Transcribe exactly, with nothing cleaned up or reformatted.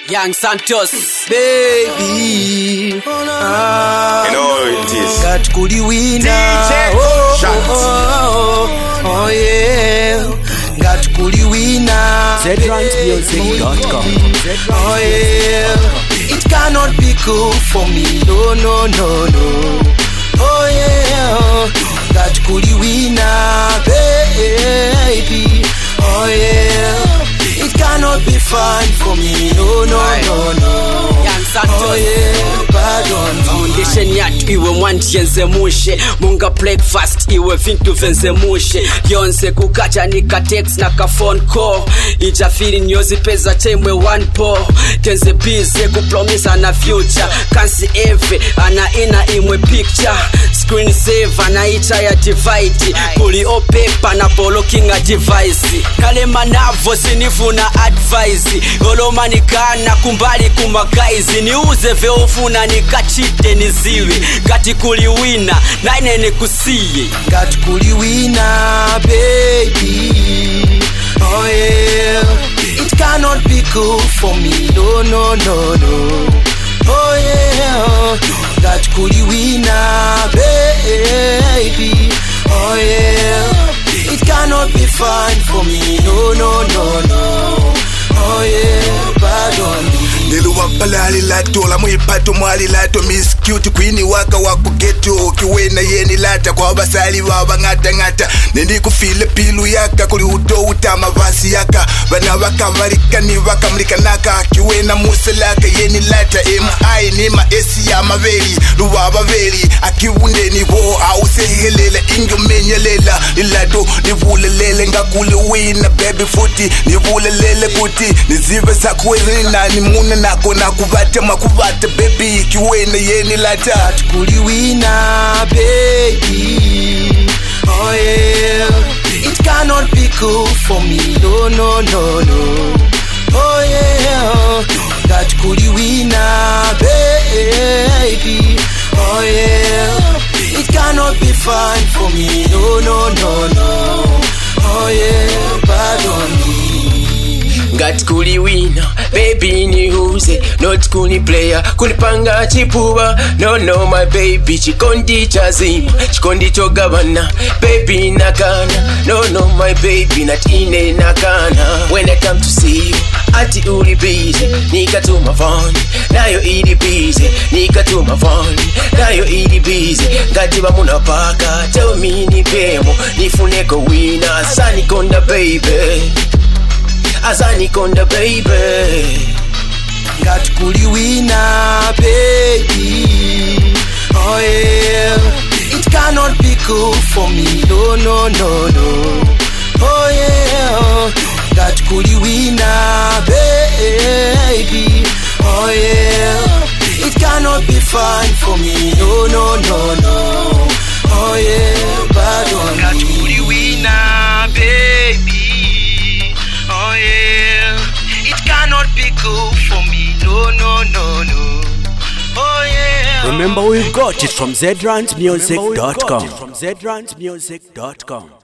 Young Santos, baby. Ah, you know it is. Got Kuli Winner. D J oh, Shot. Oh, oh, oh, yeah. Got Kuli Winner. Z Rant Music dot com. Oh yeah. It cannot be cool for me. No, no, no, no. Oh yeah. Got Kuli Winner, baby. Oh yeah. It cannot be fun for me. No, no, no, no. Young Santos. Oh yeah. Pardon. Foundation yat iwe mwanti yenze mushe. Munga breakfast iwe vintu venze mushe. Yonse kukacha nika text na ka phone call. Ija feeling yozi pesa temwe one po. Kenze busy kupromisa na future. Kansi eve ana ina imwe picture. Screen save ana ita ya divide. Kuli opepa na blocking a device. Kale manavo sinifuna advice. Oloma nikana kumbali kumagaizi. Niuze veofuna nikachite niziwe. Gati Kuli Winner naine nikusiye. Got Kuli Winner, baby. Oh yeah. It cannot be cool for me. No, no, no, no. Oh yeah. Got Kuli Winner, baby. Oh yeah. It cannot be fun for me. No, no, no, no. Oh yeah. Pardon me. Niluwapalali lato la mwipato mwali lato Miss Cute Queen waka waku geto kiwena yeni lata kwa basali wawa ngata ngata Nendi kufile pilu yaka kuli uto utama vasi yaka Bana waka varika ni waka mrika naka kiwena muselaka yeni lata M I ni ma esi ya maveli luwaba veli akiwunde ni wo ause helela ingo menyelela ilato nivule lele nga Kuli Winner baby footy nivule lele kuti nizive sakwelina ni muna nako nakuvata makuvata baby kiwena yeni lata Got Kuli Winner, baby. Oh yeah. It cannot be cool for me. No, no, no, no. Oh yeah. Got Kuli Winner, baby. Oh yeah. It cannot be fun for me. No, no, no, no. Oh yeah. Pardon me. Got Kuli Winner, baby niuze. Not Kuli player, kulipanga chipuba. No, no, my baby, chikondi chazima, chikondi chogabana. Baby nakana, no, no, my baby, not ine nakana. When I come to see you, ati uli busy, nika to my phone. Nayo ili busy, nika to my phone. Nayo ili busy, ngati ba muna paka. Tell me ni pemo, nifuneko winner. Sani konda baby. Azani konda baby. Got Kuli Winner, baby. Oh yeah. It cannot be cool for me. No, no, no, no. Oh yeah. Got Kuli Winner, baby. Oh yeah. It cannot be fun for me. No, no, no, no. Oh yeah. Pardon. Got Kuli Winner, baby. Oh yeah. It cannot be cool for me. No, no, no, no. Oh yeah. Remember we got it from Z Rant Music dot com. From Z Rant Music dot com.